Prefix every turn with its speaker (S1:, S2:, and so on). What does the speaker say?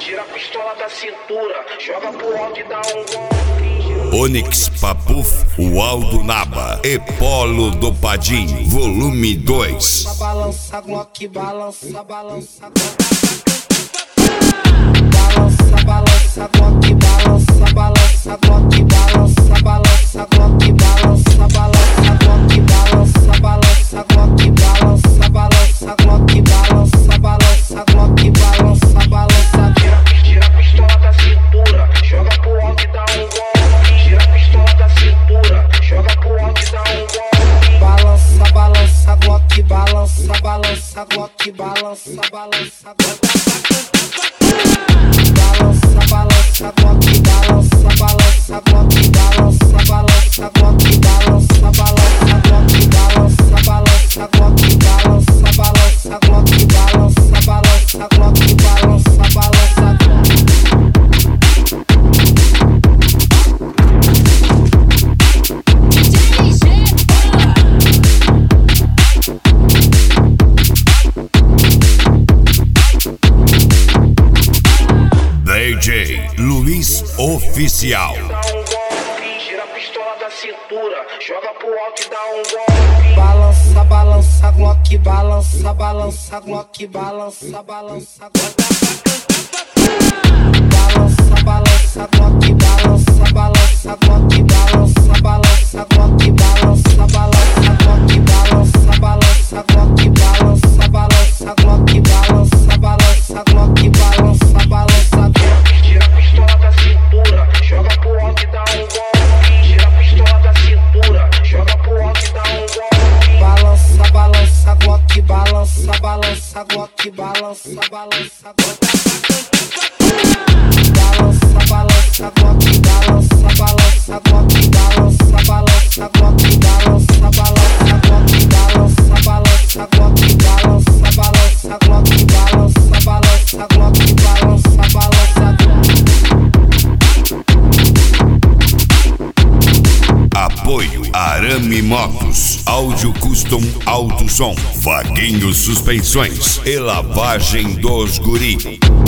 S1: Tira a pistola da cintura, joga pro alto e dá um golpe.
S2: Onyx Papuf, o Aldo Naba e Polo do Padim, volume 2.
S3: Balança Glock, balança, balança balança, balança Glock, balança, balança Glock, balança, balança Glock, balança, balança Glock, balança, balança Glock, balança, balança Glock, balança, balança Glock, balança, balança.
S1: Tira a pistola da cintura, joga pro alto e dá um golpe. Tira a pistola da cintura, joga pro alto e dá um golpe.
S3: Balança, balança Glock, balança, balança Glock, balança, balança Glock. Balança, balança Glock, balança, balança Glock, balança, balança Glock, balança, balança Glock, balança, balança Glock, balança, balança Glock, balança, balança Glock, balança, balança
S2: DJ Luiz Oficial.
S1: Dá um golpe, tira a pistola da cintura, joga pro alto e dá um golpe.
S3: balança, balança Glock, balança, balança Glock, balança, balança Glock. Balança, balança Glock, balança, balança Glock, balança, balança Glock, balança, balança Glock, balança, balança Glock, balança, balança Glock, balança, balança Glock, balança, balança.
S1: Tira a pistola da cintura, joga pro alto e dá um golpe. Tira a pistola da cintura, joga pro alto e dá um golpe.
S3: Balança, balança Glock, balança, balança Glock, balança, balança Glock. Balança, balança Glock, balança, balança Glock, balança, balança Glock, balança, balança Glock, balança, balança Glock, balança, balança Glock, balança, balança Glock, balança, balança.
S2: Apoio Arame Motos, Áudio Custom Alto Som, Vaguinho Suspensões e Lavagem dos Guri.